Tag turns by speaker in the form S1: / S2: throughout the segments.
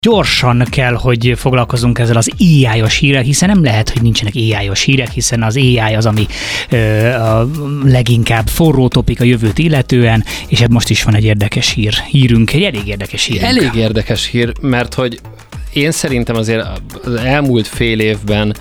S1: Gyorsan kell, hogy foglalkozunk ezzel az AI-os hírrel, hiszen nem lehet, hogy nincsenek AI-os hírek, hiszen az AI az, ami a leginkább forró topik a jövőt illetően, és hát most is van egy érdekes hírünk, egy elég érdekes hírünk.
S2: Elég érdekes hír, mert hogy én szerintem azért az elmúlt fél évben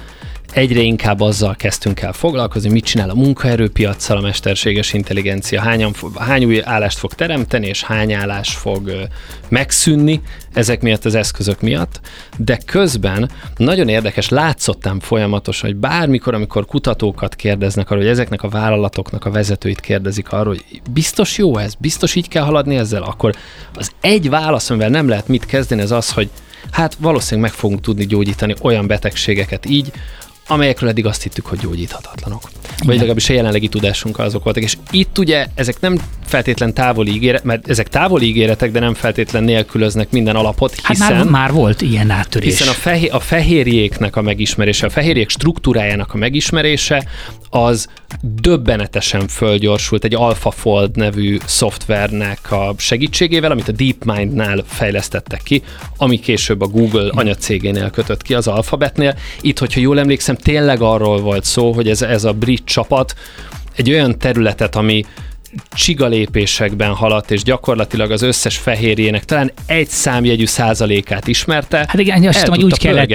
S2: egyre inkább azzal kezdtünk el foglalkozni, mit csinál a munkaerőpiaccal a mesterséges intelligencia, hány új állást fog teremteni, és hány állás fog megszűnni ezek miatt az eszközök miatt, de közben nagyon érdekes, látszottam folyamatosan, hogy bármikor, amikor kutatókat kérdeznek arról, hogy ezeknek a vállalatoknak a vezetőit kérdezik arról, hogy biztos jó ez, biztos így kell haladni ezzel, akkor az egy válasz, amivel nem lehet mit kezdeni, az az, hogy hát valószínűleg meg fogunk tudni gyógyítani olyan betegségeket így, amelyekről eddig azt hittük, hogy gyógyíthatatlanok. Vagy legalábbis a jelenlegi tudásunkkal azok voltak. És itt ugye ezek nem feltétlen távoli ígéretek, mert ezek távoli ígéretek, de nem feltétlen nélkülöznek minden alapot, hiszen...
S1: Hát már volt ilyen áttörés.
S2: Hiszen a fehérjéknek a megismerése, a fehérjék struktúrájának a megismerése, az döbbenetesen fölgyorsult egy AlphaFold nevű szoftvernek a segítségével, amit a DeepMind-nál fejlesztettek ki, ami később a Google anyacégénél kötött ki, az Alphabetnél. Itt, hogyha jól emlékszem, tényleg arról volt szó, hogy ez a brit csapat egy olyan területet, ami csigalépésekben haladt, és gyakorlatilag az összes fehérjének talán egy számjegyű százalékát ismerte.
S1: Hát igen, azt hiszem, hogy úgy kellett,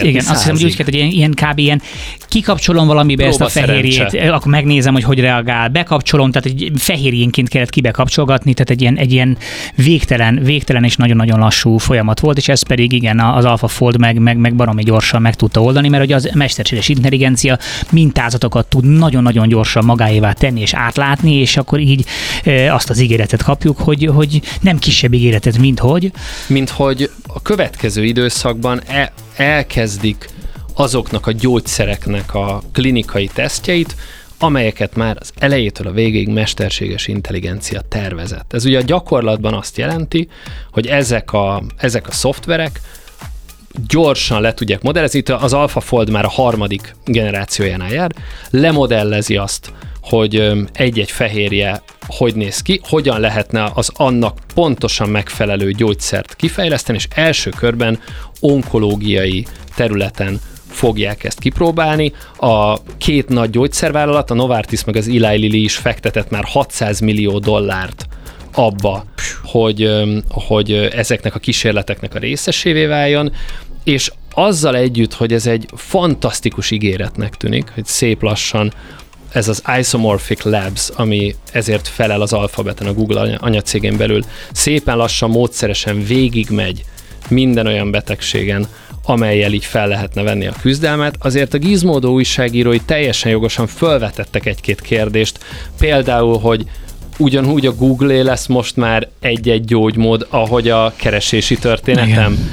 S1: hogy ilyen kikapcsolom valamibe ezt a fehérjét, akkor megnézem, hogy reagál, bekapcsolom, tehát egy fehérjénként kellett kibekapcsolgatni, tehát egy ilyen végtelen és nagyon-nagyon lassú folyamat volt, és ez pedig igen, az AlphaFold meg baromi gyorsan meg tudta oldani, mert ugye az mesterséges intelligencia mintázatokat tud nagyon-nagyon gyorsan magáévá tenni és átlátni, és akkor így azt az ígéretet kapjuk, hogy nem kisebb ígéretet, mint hogy
S2: a következő időszakban elkezdik azoknak a gyógyszereknek a klinikai tesztjeit, amelyeket már az elejétől a végéig mesterséges intelligencia tervezett. Ez ugye a gyakorlatban azt jelenti, hogy ezek a szoftverek gyorsan le tudják modellezni. Az AlphaFold már a 3. generációjánál jár, lemodellezi azt, hogy egy-egy fehérje hogy néz ki, hogyan lehetne az annak pontosan megfelelő gyógyszert kifejleszteni, és első körben onkológiai területen fogják ezt kipróbálni. A 2 nagy gyógyszervállalat, a Novartis meg az Eli Lilly is fektetett már $600 millió abba, hogy ezeknek a kísérleteknek a részesévé váljon, és azzal együtt, hogy ez egy fantasztikus ígéretnek tűnik, hogy szép lassan ez az Isomorphic Labs, ami ezért felel az Alphabeten, a Google anyacégén belül, szépen lassan, módszeresen végigmegy minden olyan betegségen, amellyel így fel lehetne venni a küzdelmet. Azért a Gizmodo újságírói teljesen jogosan felvetettek egy-két kérdést, például, hogy ugyanúgy a Google-é lesz most már egy-egy gyógymód, ahogy a keresési történetem.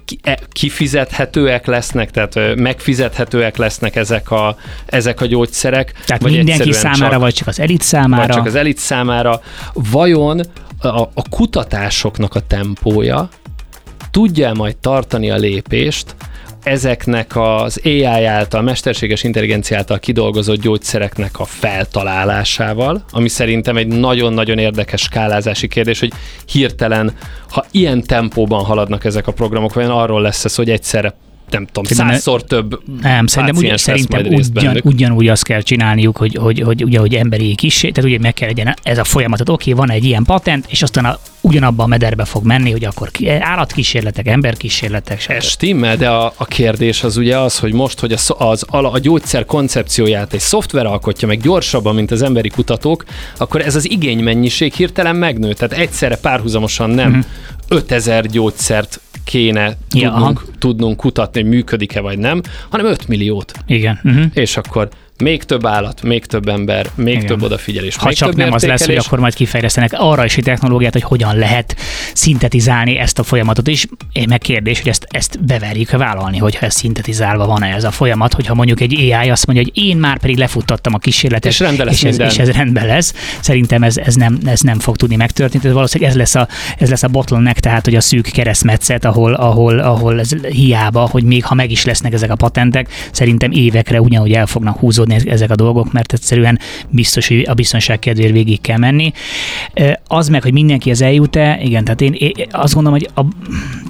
S2: Kifizethetőek lesznek, tehát megfizethetőek lesznek ezek a gyógyszerek.
S1: Tehát vagy mindenki számára, vagy csak az elit számára?
S2: Vagy csak az elit számára. Vajon a kutatásoknak a tempója tudja majd tartani a lépést ezeknek az AI által, mesterséges intelligencia által kidolgozott gyógyszereknek a feltalálásával, ami szerintem egy nagyon-nagyon érdekes skálázási kérdés, hogy hirtelen, ha ilyen tempóban haladnak ezek a programok, vajon arról lesz ez, hogy egyszerre nem tudom, 100-szor több
S1: szerintem ugyanúgy azt kell csinálniuk, hogy emberi kísérlet, tehát ugye meg kell legyen ez a folyamatot, oké, van egy ilyen patent, és aztán ugyanabban a mederbe fog menni, hogy akkor állatkísérletek, emberkísérletek, stb.
S2: Ez stimmel, de a kérdés az ugye az, hogy most, hogy a gyógyszer koncepcióját egy szoftver alkotja meg gyorsabban, mint az emberi kutatók, akkor ez az igénymennyiség hirtelen megnő. Tehát egyszerre párhuzamosan nem 5000 gyógyszert kéne tudnunk kutatni, hogy működik-e vagy nem, hanem 5 milliót.
S1: Igen.
S2: És akkor még több állat, még több ember, még több odafigyelés,
S1: ha
S2: még
S1: csak
S2: több
S1: nem
S2: értékelés.
S1: Az lesz, hogy akkor majd kifejlesztenek arra is egy technológiát, hogy hogyan lehet szintetizálni ezt a folyamatot is. Meg kérdés, hogy ezt beverjük vállalni, hogyha ez szintetizálva van ez a folyamat, hogyha mondjuk egy AI azt mondja, hogy én már pedig lefuttattam a kísérletet, és ez rendben lesz. Szerintem ez nem fog tudni megtörténni. Tehát valószínűleg ez lesz a bottleneck, tehát hogy a szűk keresztmetszet, ahol ez hiába, hogy még ha meg is lesznek ezek a patentek, szerintem évekre ugyanúgy el fognak húzódni ezek a dolgok, mert egyszerűen biztos, hogy a biztonság kedvéért végig kell menni. Az meg, hogy mindenki az eljut-e, igen, tehát én azt gondolom, hogy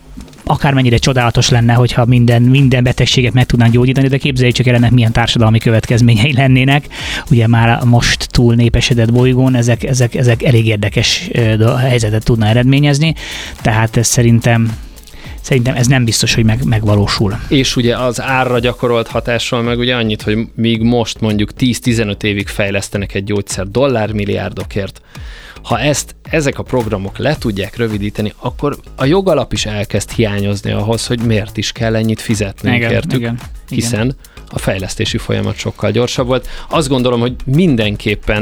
S1: akármennyire csodálatos lenne, hogyha minden betegséget meg tudnánk gyógyítani, de képzeljük csak el, ennek milyen társadalmi következményei lennének. Ugye már most túl népesedett bolygón ezek elég érdekes helyzetet tudna eredményezni, tehát ez szerintem ez nem biztos, hogy megvalósul.
S2: És ugye az árra gyakorolt hatásról meg ugye annyit, hogy míg most mondjuk 10-15 évig fejlesztenek egy gyógyszer dollármilliárdokért, ha ezek a programok le tudják rövidíteni, akkor a jogalap is elkezd hiányozni ahhoz, hogy miért is kell ennyit fizetnünk értük, hiszen a fejlesztési folyamat sokkal gyorsabb volt. Azt gondolom, hogy mindenképpen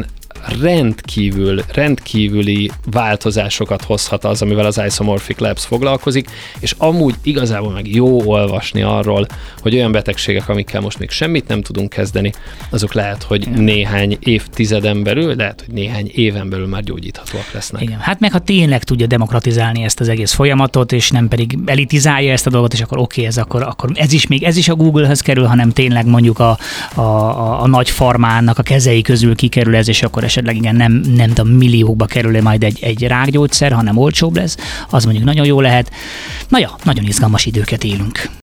S2: rendkívüli változásokat hozhat az, amivel az Isomorphic Labs foglalkozik, és amúgy igazából meg jó olvasni arról, hogy olyan betegségek, amikkel most még semmit nem tudunk kezdeni, azok lehet, hogy néhány évtizeden belül, lehet, hogy néhány éven belül már gyógyíthatóak lesznek. Igen,
S1: hát meg ha tényleg tudja demokratizálni ezt az egész folyamatot, és nem pedig elitizálja ezt a dolgot, és akkor akkor ez is a Google-höz kerül, hanem tényleg mondjuk a nagy farmának a kezei közül kikerül ez, és akkor esetleg igen, nem tudom, milliókba kerül majd egy rákgyógyszer, hanem olcsóbb lesz, az mondjuk nagyon jó lehet. Na ja, nagyon izgalmas időket élünk.